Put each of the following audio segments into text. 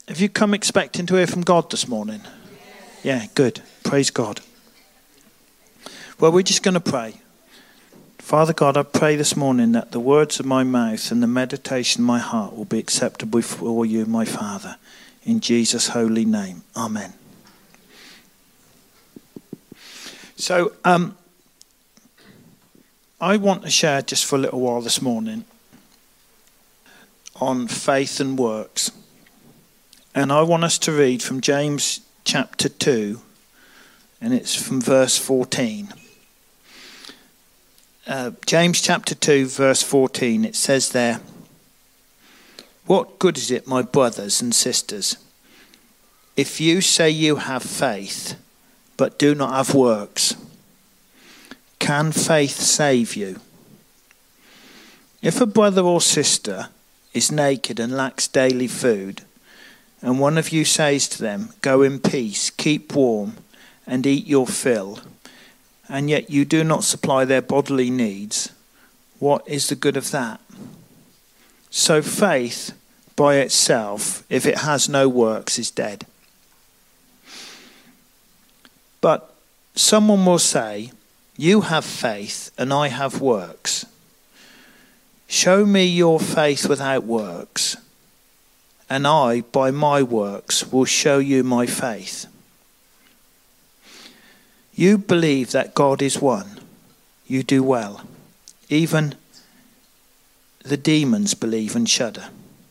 Have you come expecting to hear from God this morning? Yeah, good. Praise God. Well, we're just going to pray. Father God, I pray this morning that the words of my mouth and the meditation of my heart will be acceptable before you, my Father. In Jesus' holy name. Amen. So, I want to share just for a little while this morning on faith and works. And I want us to read from James chapter 2, and it's from verse 14. James chapter 2, verse 14, it says there, "What good is it, my brothers and sisters, if you say you have faith, but do not have works? Can faith save you? If a brother or sister is naked and lacks daily food, and one of you says to them, 'Go in peace, keep warm, and eat your fill,' and yet you do not supply their bodily needs, what is the good of that? So faith by itself, if it has no works, is dead. But someone will say, 'You have faith and I have works. Show me your faith without works, and I, by my works, will show you my faith.' You believe that God is one. You do well. Even the demons believe and shudder.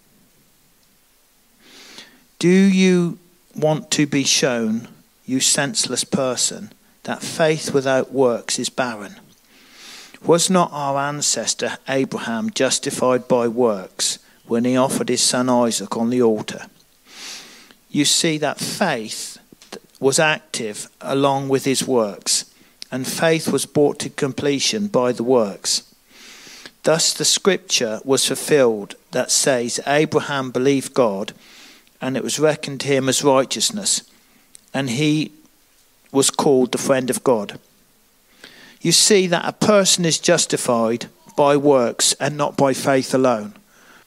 Do you want to be shown, you senseless person, that faith without works is barren? Was not our ancestor Abraham justified by works when he offered his son Isaac on the altar? You see that faith was active along with his works, and faith was brought to completion by the works. Thus the scripture was fulfilled that says, 'Abraham believed God, and it was reckoned to him as righteousness, and he was called the friend of God.' You see that a person is justified by works and not by faith alone.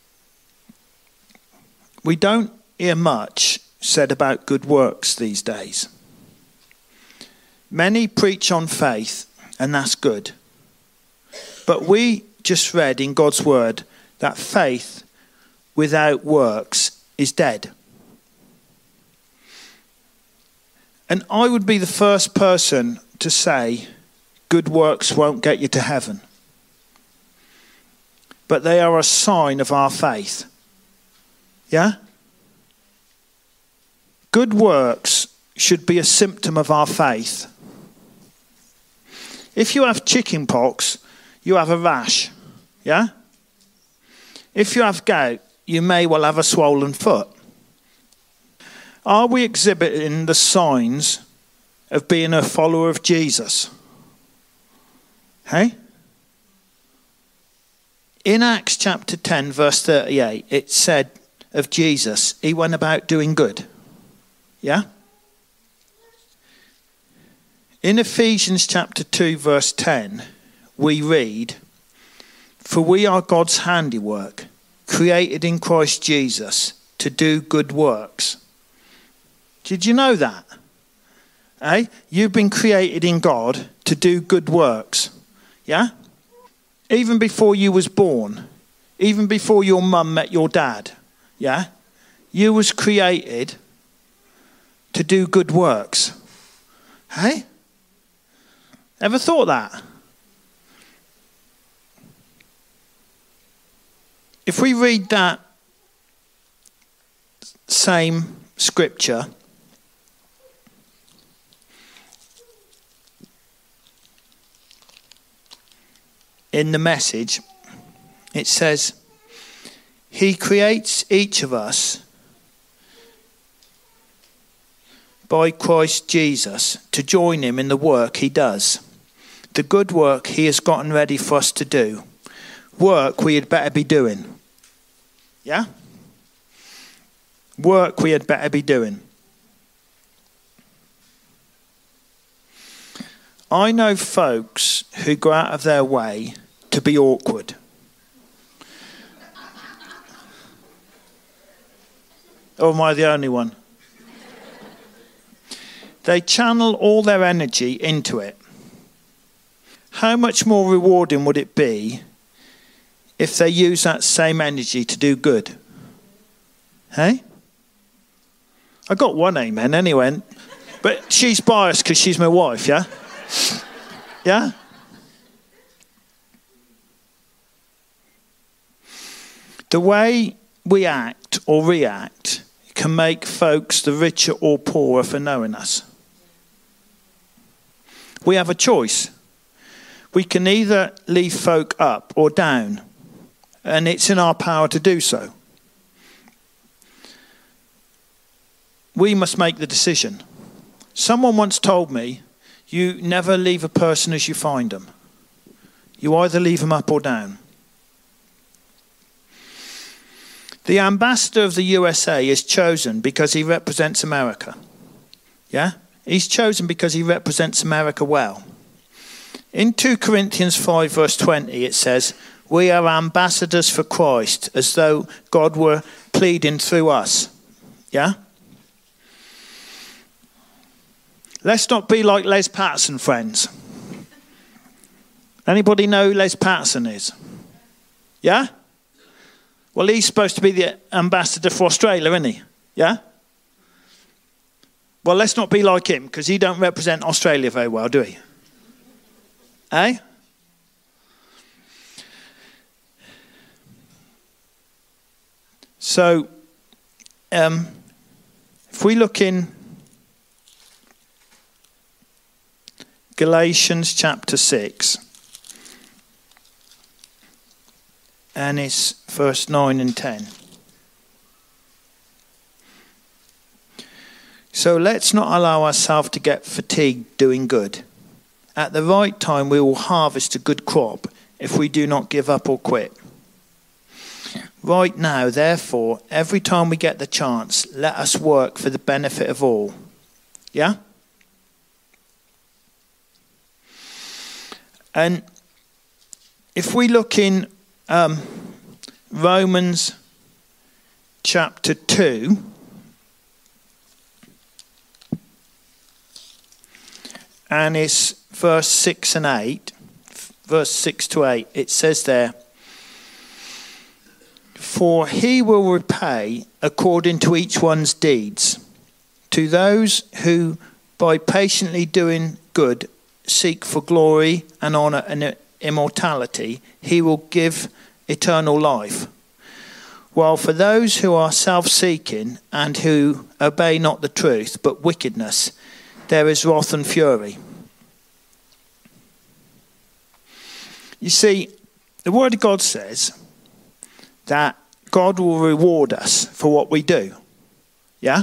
We don't hear much said about good works these days. Many preach on faith, and that's good. But we just read in God's word that faith without works is dead. And I would be the first person to say good works won't get you to heaven. But they are a sign of our faith. Yeah? Good works should be a symptom of our faith. If you have chicken pox, you have a rash. Yeah? If you have gout, you may well have a swollen foot. Are we exhibiting the signs of being a follower of Jesus? Hey? In Acts chapter 10, verse 38, it said of Jesus, he went about doing good. Yeah? In Ephesians chapter 2, verse 10, we read, "For we are God's handiwork, created in Christ Jesus to do good works." Did you know that? Eh? You've been created in God to do good works. Yeah? Even before you was born, even before your mum met your dad, yeah? You was created to do good works. Hey? Ever thought that? If we read that same scripture, in the Message, it says, "He creates each of us by Christ Jesus to join him in the work he does. The good work he has gotten ready for us to do. Work we had better be doing." Yeah? Work we had better be doing. I know folks who go out of their way to be awkward. Or am I the only one? They channel all their energy into it. How much more rewarding would it be if they use that same energy to do good? Hey? I got one amen anyway. But she's biased because she's my wife, yeah? Yeah? The way we act or react can make folks the richer or poorer for knowing us. We have a choice. We can either leave folk up or down, and it's in our power to do so. We must make the decision. Someone once told me, you never leave a person as you find them. You either leave them up or down. The ambassador of the USA is chosen because he represents America. Yeah? He's chosen because he represents America well. In 2 Corinthians 5 verse 20 it says, we are ambassadors for Christ as though God were pleading through us. Yeah? Let's not be like Les Patterson, friends. Anybody know who Les Patterson is? Yeah? Well, he's supposed to be the ambassador for Australia, isn't he? Yeah? Well, let's not be like him, because he don't represent Australia very well, do he? Eh? So, if we look in Galatians chapter 6, and it's verse 9 and 10. So let's not allow ourselves to get fatigued doing good. At the right time we will harvest a good crop if we do not give up or quit. Right now, therefore, every time we get the chance, let us work for the benefit of all. Yeah? And if we look in Romans chapter 2, and it's verse 6 and 8, verse 6 to 8, it says there, for he will repay according to each one's deeds. To those who by patiently doing good seek for glory and honor and immortality, he will give eternal life. While for those who are self-seeking and who obey not the truth, but wickedness, there is wrath and fury. You see, the Word of God says that God will reward us for what we do. Yeah?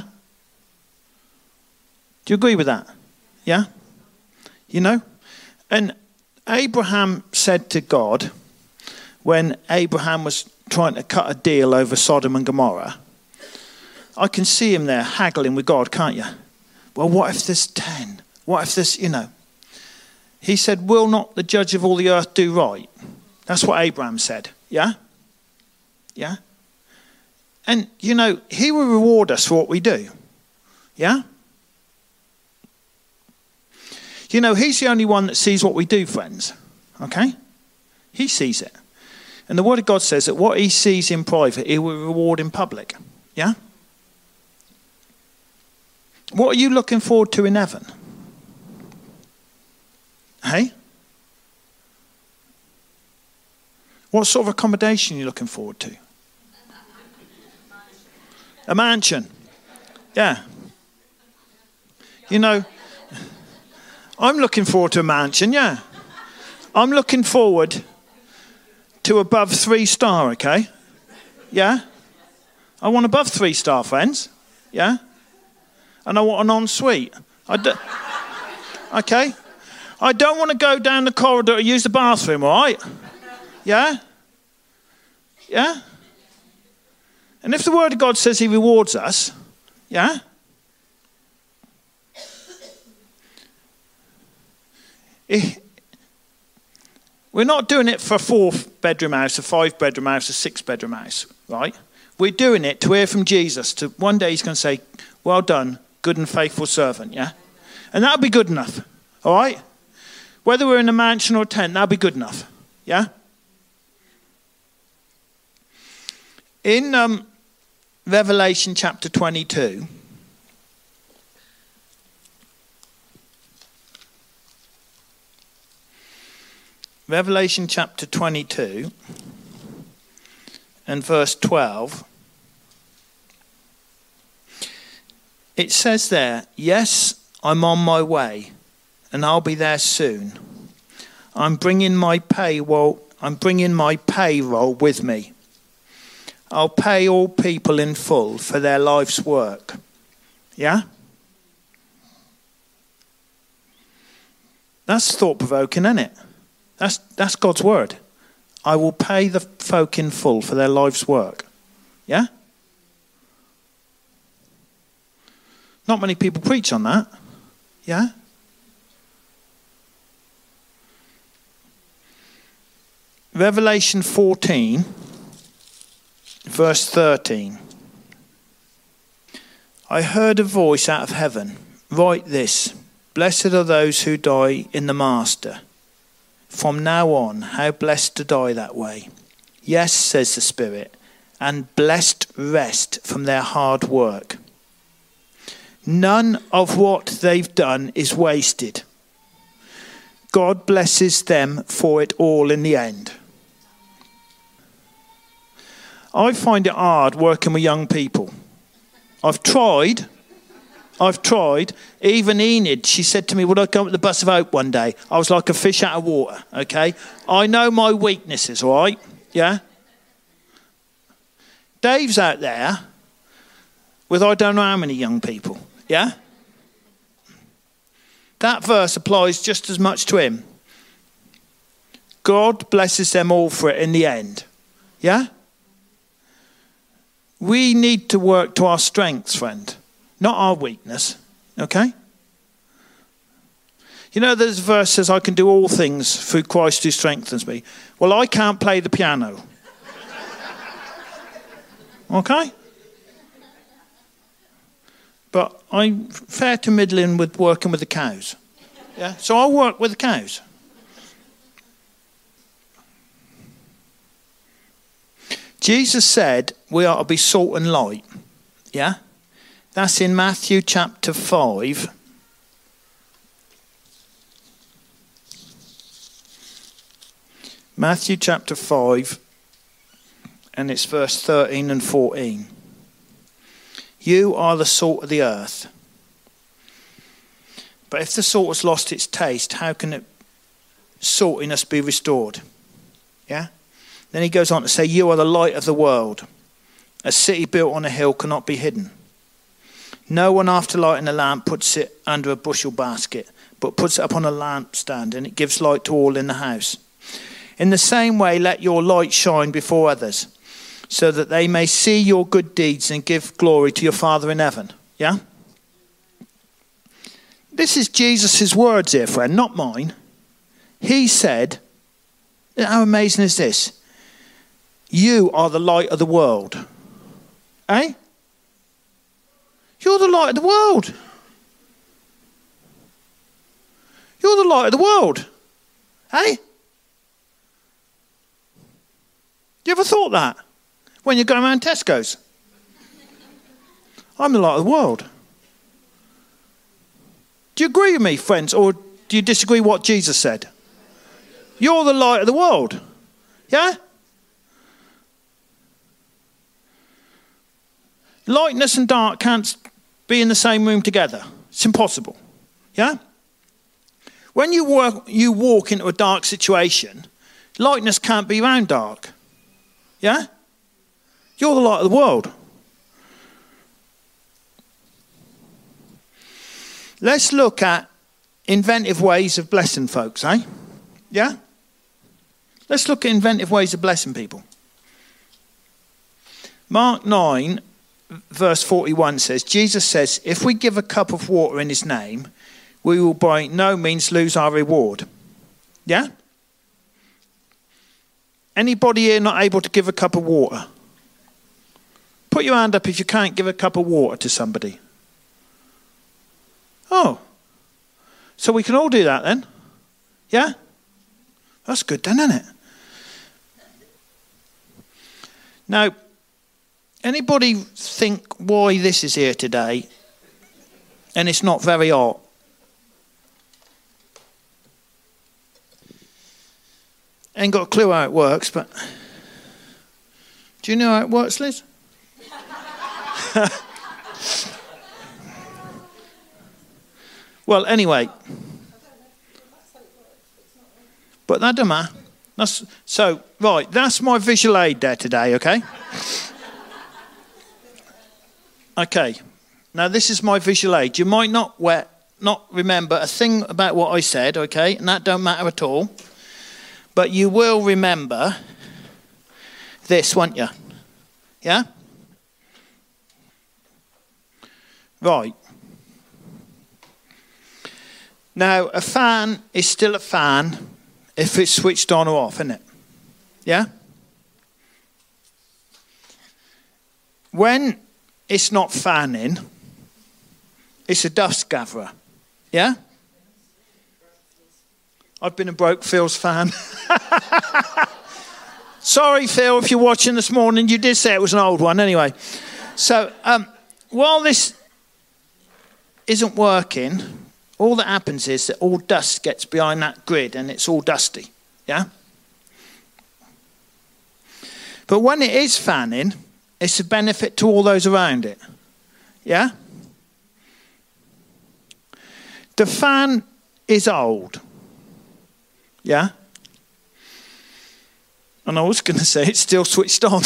Do you agree with that? Yeah? You know? And Abraham said to God, when Abraham was trying to cut a deal over Sodom and Gomorrah, I can see him there haggling with God, can't you? Well, what if there's 10? What if there's, you know? He said, will not the judge of all the earth do right? That's what Abraham said. Yeah? Yeah? And, you know, he will reward us for what we do. Yeah? You know, he's the only one that sees what we do, friends. Okay? He sees it. And the Word of God says that what he sees in private, he will reward in public. Yeah? What are you looking forward to in heaven? Hey? What sort of accommodation are you looking forward to? A mansion. Yeah. You know, I'm looking forward to a mansion, yeah. I'm looking forward to above 3-star, okay? Yeah? I want above 3-star, friends. Yeah? And I want an ensuite. Okay? I don't want to go down the corridor to use the bathroom, all right? Yeah? Yeah? And if the Word of God says he rewards us, yeah? We're not doing it for a 4-bedroom house, a 5-bedroom house, a 6-bedroom house, right? We're doing it to hear from Jesus. To one day he's going to say, well done, good and faithful servant, yeah? And that'll be good enough, all right? Whether we're in a mansion or a tent, that'll be good enough, yeah? In Revelation chapter 22, Revelation chapter 22 and verse 12, it says there, yes, I'm on my way and I'll be there soon. I'm bringing my payroll with me. I'll pay all people in full for their life's work. Yeah? That's thought-provoking, isn't it? That's God's word. I will pay the folk in full for their life's work. Yeah? Not many people preach on that. Yeah? Revelation 14, verse 13. I heard a voice out of heaven. Write this. Blessed are those who die in the Master. From now on, how blessed to die that way. Yes, says the Spirit, and blessed rest from their hard work. None of what they've done is wasted. God blesses them for it all in the end. I find it hard working with young people. I've tried. Even Enid, she said to me, would I come at the Bus of Hope one day? I was like a fish out of water, okay? I know my weaknesses, all right? Yeah? Dave's out there with I don't know how many young people, yeah? That verse applies just as much to him. God blesses them all for it in the end, yeah? We need to work to our strengths, friend. Not our weakness, okay? You know, there's a verse says, I can do all things through Christ who strengthens me. Well, I can't play the piano. Okay? But I'm fair to middling with working with the cows. Yeah? So I'll work with the cows. Jesus said we are to be salt and light. Yeah? That's in Matthew chapter 5. Matthew chapter 5, and it's verse 13 and 14. You are the salt of the earth. But if the salt has lost its taste, how can saltiness be restored? Yeah? Then he goes on to say, you are the light of the world. A city built on a hill cannot be hidden. No one after lighting a lamp puts it under a bushel basket, but puts it upon a lampstand, and it gives light to all in the house. In the same way, let your light shine before others, so that they may see your good deeds and give glory to your Father in heaven. Yeah? This is Jesus' words here, friend, not mine. He said, how amazing is this? You are the light of the world. Eh? You're the light of the world. You're the light of the world. Eh? You ever thought that? When you're going around Tesco's? I'm the light of the world. Do you agree with me, friends, or do you disagree with what Jesus said? You're the light of the world. Yeah? Lightness and dark can't be in the same room together. It's impossible. Yeah? When you walk into a dark situation, lightness can't be around dark. Yeah? You're the light of the world. Let's look at inventive ways of blessing folks, eh? Yeah? Let's look at inventive ways of blessing people. Mark 9, verse 41 says, Jesus says, if we give a cup of water in his name, we will by no means lose our reward. Yeah? Anybody here not able to give a cup of water? put your hand up if you can't give a cup of water to somebody. Oh. So we can all do that then? Yeah? That's good then, isn't it? Now, anybody think why this is here today and it's not very hot? Ain't got a clue how it works, but do you know how it works, Liz? Well, anyway. But that don't matter. So, right, that's my visual aid there today, okay? Okay, now this is my visual aid. You might not remember a thing about what I said, okay? And that don't matter at all. But you will remember this, won't you? Yeah? Right. Now, a fan is still a fan if it's switched on or off, isn't it? Yeah? When it's not fanning, it's a dust gatherer. Yeah? I've been a broke Phil's fan. Sorry, Phil, if you're watching this morning. You did say it was an old one anyway. So, while this isn't working, all that happens is that all dust gets behind that grid and it's all dusty. Yeah? But when it is fanning, it's a benefit to all those around it. Yeah? The fan is old. Yeah? And I was going to say it's still switched on.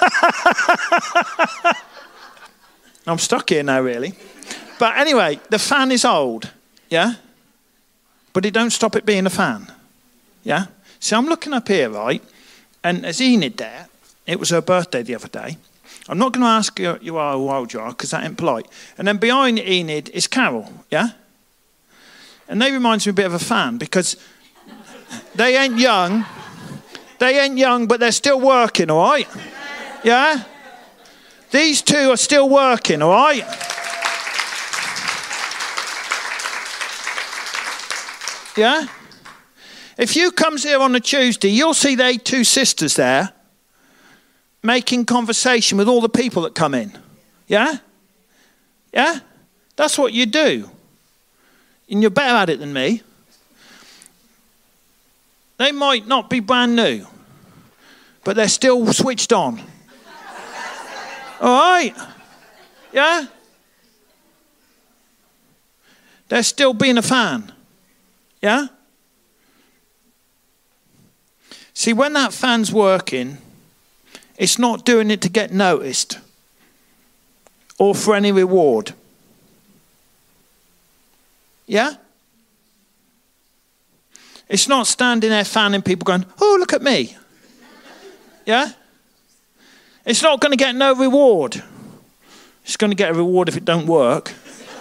I'm stuck here now, really. But anyway, the fan is old. Yeah? But it don't stop it being a fan. Yeah? So I'm looking up here, right? And there's Enid there. It was her birthday the other day. I'm not going to ask you how old you are, because that ain't polite. And then behind Enid is Carol. Yeah? And they reminds me a bit of a fan, because they ain't young. They ain't young, but they're still working, all right? Yeah? These two are still working, all right? Yeah? If you comes here on a Tuesday, you'll see they two sisters there making conversation with all the people that come in. Yeah? Yeah? That's what you do. And you're better at it than me. They might not be brand new, but they're still switched on. All right? Yeah? They're still being a fan. Yeah? See, when that fan's working, it's not doing it to get noticed or for any reward. Yeah? It's not standing there fanning people going, oh, look at me. Yeah? It's not going to get no reward. It's going to get a reward if it don't work.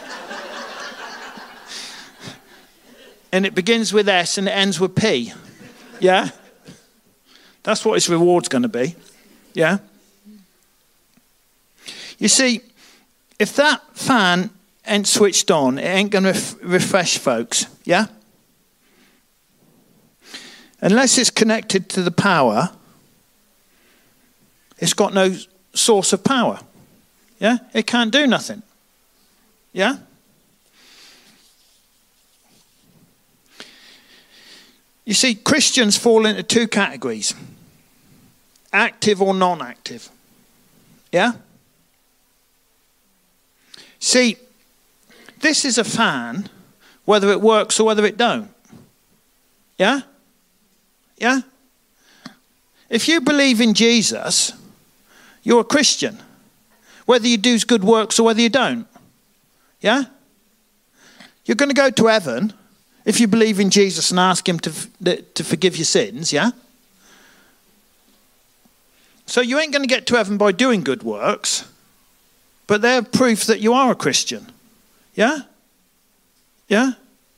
And it begins with S and it ends with P. Yeah? That's what its reward's going to be. Yeah? You see, if that fan ain't switched on, it ain't going to refresh folks. Yeah? Unless it's connected to the power, it's got no source of power. Yeah? It can't do nothing. Yeah? You see, Christians fall into two categories. Active or non-active. Yeah? See, this is a fan, whether it works or whether it don't. Yeah? Yeah? If you believe in Jesus, you're a Christian. Whether you do good works or whether you don't. Yeah? You're going to go to heaven if you believe in Jesus and ask him to forgive your sins, yeah? So you ain't going to get to heaven by doing good works, but they're proof that you are a Christian. Yeah? Yeah?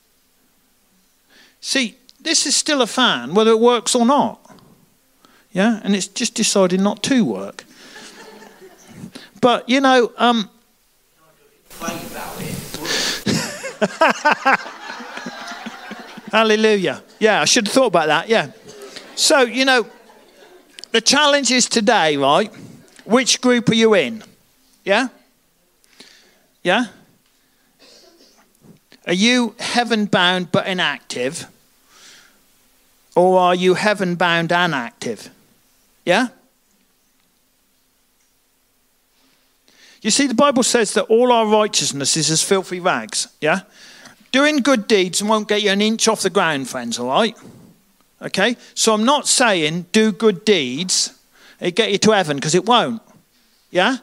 See, this is still a fan, whether it works or not. Yeah? And it's just decided not to work. But, you know, hallelujah. Yeah, I should have thought about that, yeah. So, you know, the challenge is today, right? Which group are you in? Yeah? Yeah? Are you heaven-bound but inactive? Or are you heaven-bound and active? Yeah? You see, the Bible says that all our righteousness is as filthy rags. Yeah? Doing good deeds won't get you an inch off the ground, friends, all right? Okay? So I'm not saying do good deeds, it get you to heaven, because it won't. Yeah?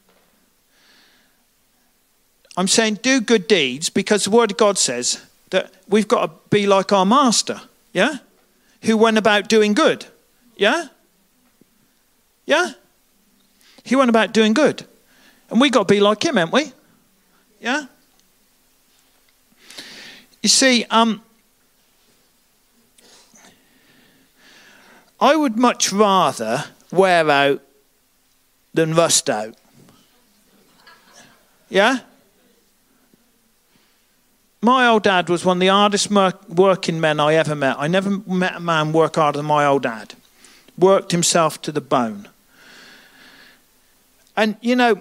I'm saying do good deeds because the Word of God says that we've got to be like our Master. Yeah? Who went about doing good. Yeah? Yeah? He went about doing good. And we got to be like him, haven't we? Yeah? You see, I would much rather wear out than rust out. Yeah? My old dad was one of the hardest working men I ever met. I never met a man work harder than my old dad. Worked himself to the bone. And, you know,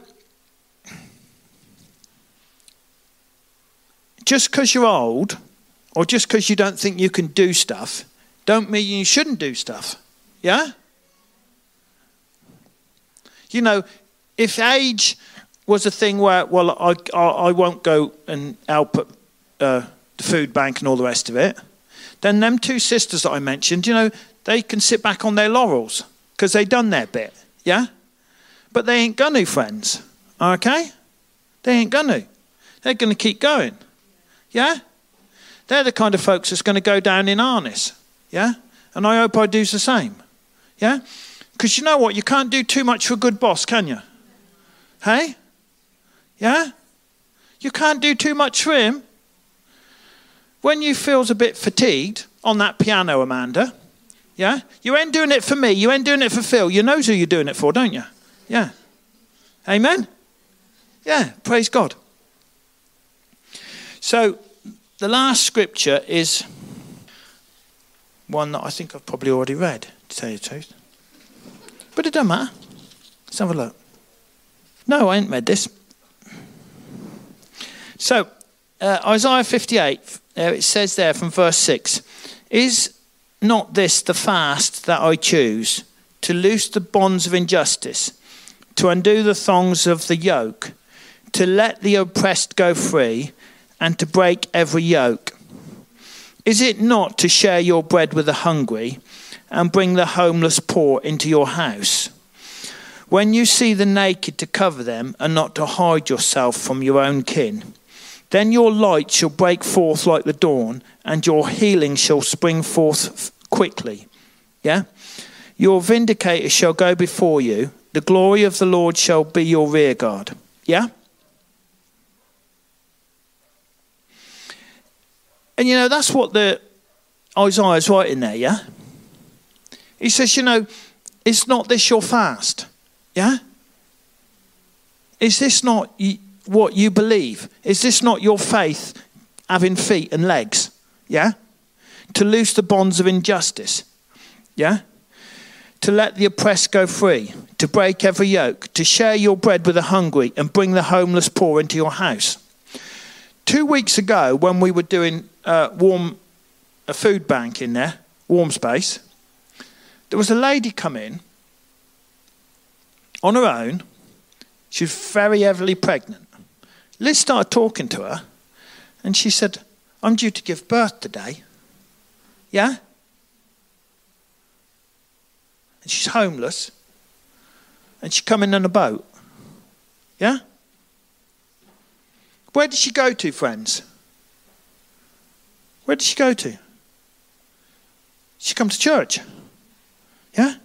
just because you're old, or just because you don't think you can do stuff, don't mean you shouldn't do stuff. Yeah? You know, if age was a thing where, well, I won't go and help at the food bank and all the rest of it, then them two sisters that I mentioned, you know, they can sit back on their laurels because they done their bit. Yeah? But they ain't gonna, friends. Okay? They ain't gonna. They're gonna keep going. Yeah? They're the kind of folks that's going to go down in harness. Yeah? And I hope I do the same. Yeah? Because you know what? You can't do too much for a good boss, can you? Hey? Yeah? You can't do too much for him. When you feels a bit fatigued on that piano, Amanda, yeah? You ain't doing it for me. You ain't doing it for Phil. You knows who you're doing it for, don't you? Yeah. Amen? Yeah. Praise God. So, the last scripture is one that I think I've probably already read, to tell you the truth. But it doesn't matter. Let's have a look. No, I ain't read this. So, Isaiah 58, it says there from verse 6, is not this the fast that I choose, to loose the bonds of injustice, to undo the thongs of the yoke, to let the oppressed go free, and to break every yoke? Is it not to share your bread with the hungry and bring the homeless poor into your house? When you see the naked, to cover them and not to hide yourself from your own kin. Then your light shall break forth like the dawn, and your healing shall spring forth quickly. Yeah? Your vindicator shall go before you. The glory of the Lord shall be your rear guard. Yeah? And, you know, that's what the Isaiah's writing there, yeah? He says, you know, is not this your fast? Yeah? Is this not what you believe? Is this not your faith having feet and legs? Yeah? To loose the bonds of injustice. Yeah? To let the oppressed go free. To break every yoke. To share your bread with the hungry and bring the homeless poor into your house. 2 weeks ago, when we were doing a food bank in there, warm space, there was a lady come in on her own. She was very heavily pregnant. Liz started talking to her, and she said, I'm due to give birth today. Yeah? And she's homeless, and she's coming in a boat. Yeah? Where did she go to, friends? Where did she go to? She come to church. Yeah?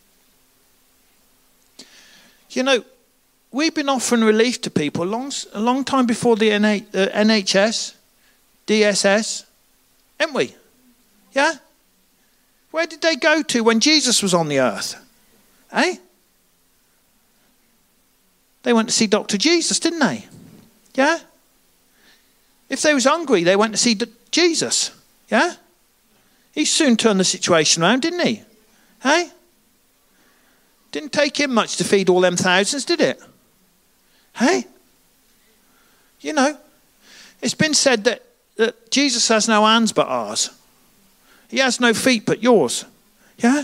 You know, we've been offering relief to people a long time before the NHS, DSS, haven't we? Yeah? Where did they go to when Jesus was on the earth? Eh? They went to see Dr. Jesus, didn't they? Yeah? If they was hungry, they went to see Jesus. Yeah? He soon turned the situation around, didn't he? Hey? Didn't take him much to feed all them thousands, did it? Hey? You know, it's been said that Jesus has no hands but ours. He has no feet but yours. Yeah?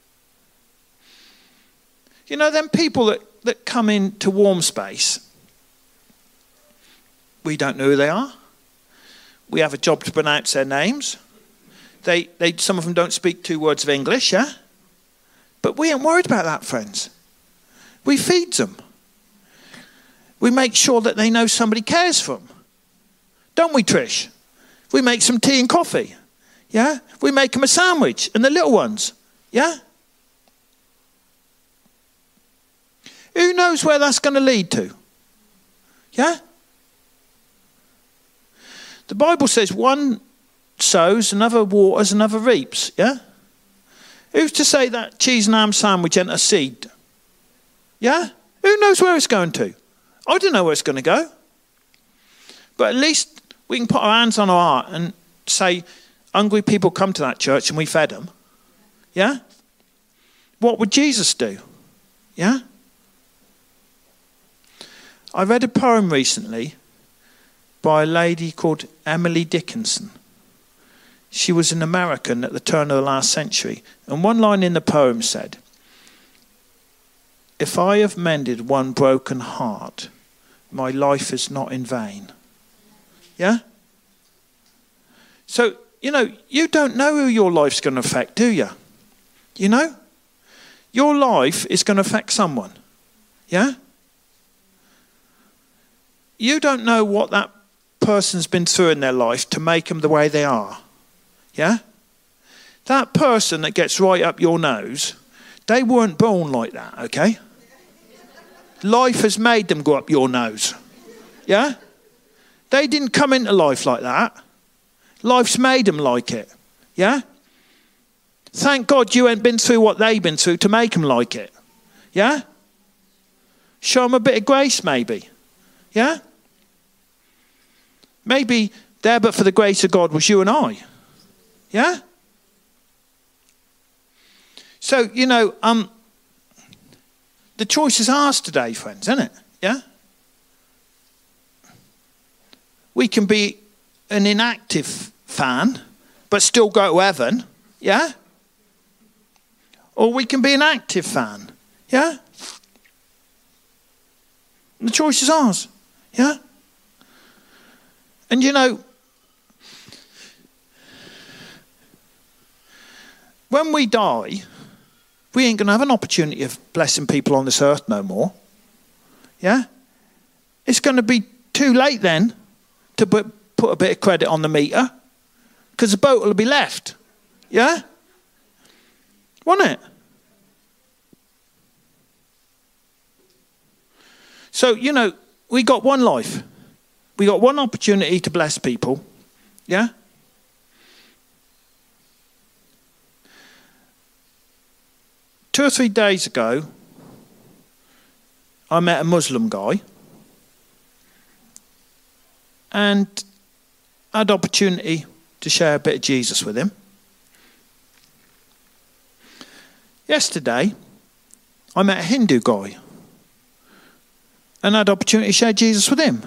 You know, them people that come into Warm Space, we don't know who they are. We have a job to pronounce their names. Some of them don't speak 2 words of English, yeah? But we ain't worried about that, friends. We feed them. We make sure that they know somebody cares for them. Don't we, Trish? We make some tea and coffee. Yeah? We make them a sandwich, and the little ones. Yeah? Who knows where that's going to lead to? Yeah? The Bible says one sows, another waters, another reaps. Yeah? Who's to say that cheese and ham sandwich ain't a seed? Yeah? Who knows where it's going to? I don't know where it's going to go. But at least we can put our hands on our heart and say, hungry people come to that church and we fed them. Yeah? What would Jesus do? Yeah? I read a poem recently by a lady called Emily Dickinson. She was an American at the turn of the last century. And one line in the poem said, "If I have mended one broken heart, my life is not in vain." Yeah? So, you know, you don't know who your life's going to affect, do you? You know? Your life is going to affect someone. Yeah? You don't know what that person's been through in their life to make them the way they are. Yeah? That person that gets right up your nose, they weren't born like that, okay? Life has made them go up your nose. Yeah? They didn't come into life like that. Life's made them like it. Yeah? Thank God you ain't been through what they've been through to make them like it. Yeah? Show them a bit of grace, maybe. Yeah? Maybe there but for the grace of God was you and I. Yeah? So, you know, the choice is ours today, friends, isn't it? Yeah? We can be an inactive fan, but still go to heaven. Yeah? Or we can be an active fan. Yeah? And the choice is ours. Yeah? And you know, when we die, we ain't going to have an opportunity of blessing people on this earth no more. Yeah? It's going to be too late then to put a bit of credit on the meter, because the boat will be left. Yeah? Won't it? So, you know, we got one life. We got one opportunity to bless people. Yeah? Two or 3 days ago, I met a Muslim guy and had opportunity to share a bit of Jesus with him. Yesterday, I met a Hindu guy and had opportunity to share Jesus with him.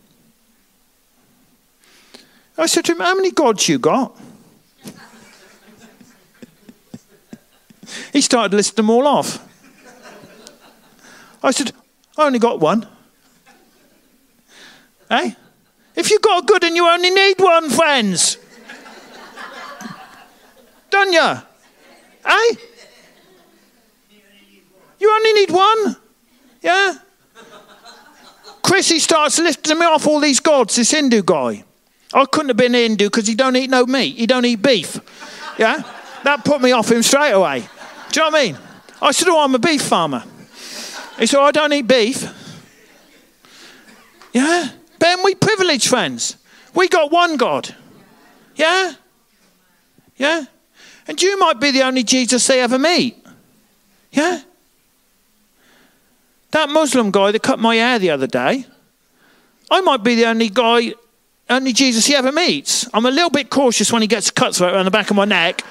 I said to him, "How many gods you got?" He started listing them all off. I said, "I only got one." Hey? If you got a good one, you only need one, friends. Don't you? Hey? You only need one. Yeah? Chrissy starts listing me off all these gods, this Hindu guy. I couldn't have been Hindu because he don't eat no meat. He don't eat beef. Yeah? That put me off him straight away. Do you know what I mean? I said, "Oh, I'm a beef farmer." He said, "I don't eat beef." Yeah? Ben, we privileged, friends. We got one God. Yeah? Yeah? And you might be the only Jesus they ever meet. Yeah? That Muslim guy that cut my hair the other day, I might be the only Jesus he ever meets. I'm a little bit cautious when he gets a cutthroat around the back of my neck.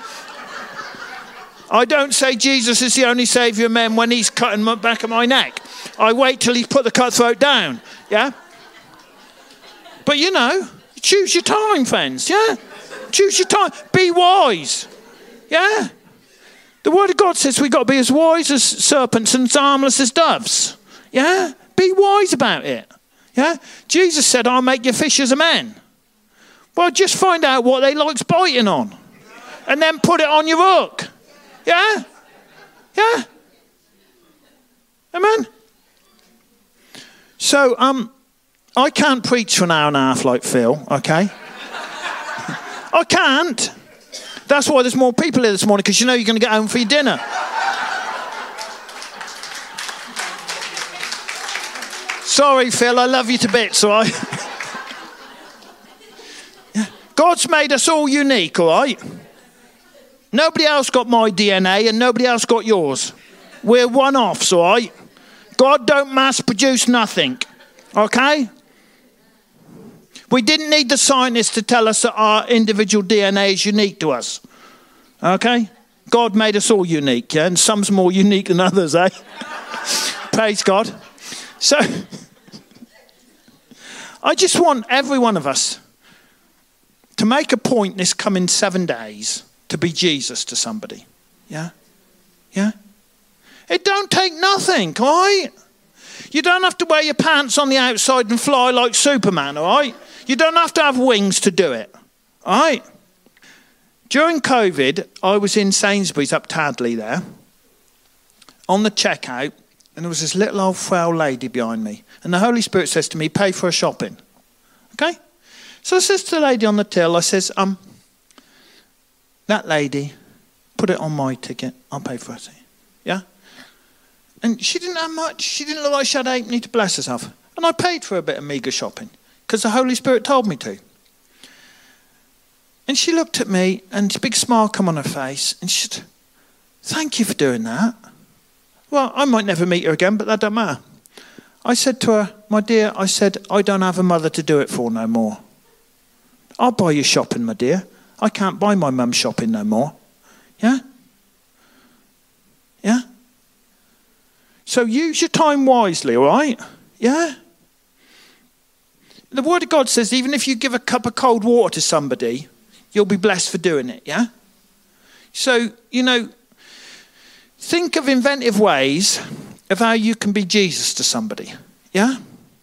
I don't say Jesus is the only saviour of men when he's cutting the back of my neck. I wait till he's put the cutthroat down, yeah? But you know, choose your time, friends, yeah? Choose your time. Be wise, yeah? The word of God says we've got to be as wise as serpents and as harmless as doves, yeah? Be wise about it, yeah? Jesus said, I'll make you fishers of men. Well, just find out what they like biting on and then put it on your hook. Yeah? Yeah? Amen? So, I can't preach for an hour and a half like Phil, okay? I can't. That's why there's more people here this morning, because you know you're going to get home for your dinner. Sorry, Phil, I love you to bits, all right? Yeah. God's made us all unique, all right? Nobody else got my DNA and nobody else got yours. We're one-offs, all right? God don't mass produce nothing, okay? We didn't need the scientists to tell us that our individual DNA is unique to us, okay? God made us all unique, yeah? And some's more unique than others, eh? Praise God. So, I just want every one of us to make a point this coming 7 days to be Jesus to somebody. Yeah? Yeah? It don't take nothing, all right? You don't have to wear your pants on the outside and fly like Superman, all right? You don't have to have wings to do it, all right? During COVID, I was in Sainsbury's up Tadley there, on the checkout, and there was this little old frail lady behind me. And the Holy Spirit says to me, pay for her shopping. Okay? So I says to the lady on the till, I says, that lady, put it on my ticket. I'll pay for it. Yeah? And she didn't have much. She didn't look like she had halfpenny to bless herself. And I paid for a bit of meagre shopping because the Holy Spirit told me to. And she looked at me and a big smile come on her face. And she said, thank you for doing that. Well, I might never meet her again, but that don't matter. I said to her, my dear, I said, I don't have a mother to do it for no more. I'll buy you shopping, my dear. I can't buy my mum shopping no more. Yeah? Yeah? So use your time wisely, all right? Yeah? The Word of God says even if you give a cup of cold water to somebody, you'll be blessed for doing it, yeah? So, you know, think of inventive ways of how you can be Jesus to somebody, yeah?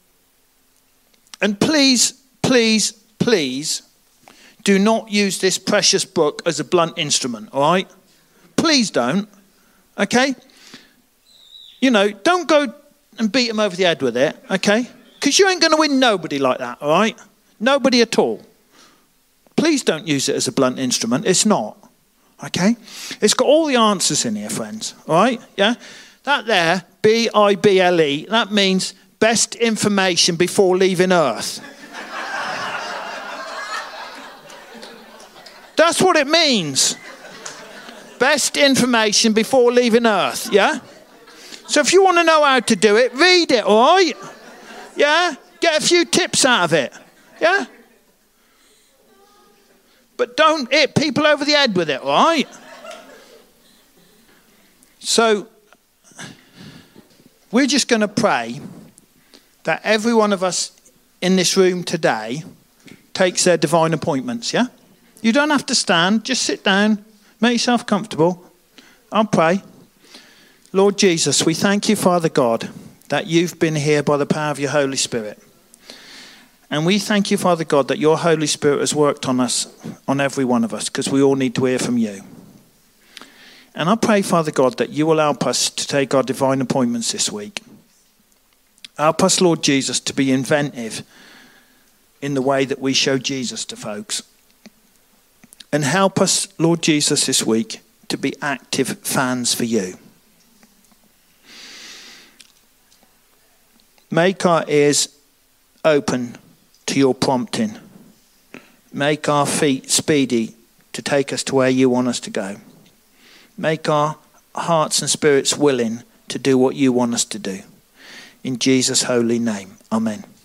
And please, please, please, do not use this precious book as a blunt instrument, all right? Please don't, okay? You know, don't go and beat them over the head with it, okay? Because you ain't going to win nobody like that, all right? Nobody at all. Please don't use it as a blunt instrument. It's not, okay? It's got all the answers in here, friends, all right? Yeah? That there, B-I-B-L-E, that means best information before leaving Earth. That's what it means. Best information before leaving Earth, yeah? So if you want to know how to do it, read it, all right? Yeah? Get a few tips out of it, yeah? But don't hit people over the head with it, all right? So, we're just going to pray that every one of us in this room today takes their divine appointments, yeah? You don't have to stand. Just sit down. Make yourself comfortable. I'll pray. Lord Jesus, we thank you, Father God, that you've been here by the power of your Holy Spirit. And we thank you, Father God, that your Holy Spirit has worked on us, on every one of us, because we all need to hear from you. And I pray, Father God, that you will help us to take our divine appointments this week. Help us, Lord Jesus, to be inventive in the way that we show Jesus to folks. And help us, Lord Jesus, this week to be active fans for you. Make our ears open to your prompting. Make our feet speedy to take us to where you want us to go. Make our hearts and spirits willing to do what you want us to do. In Jesus' holy name. Amen.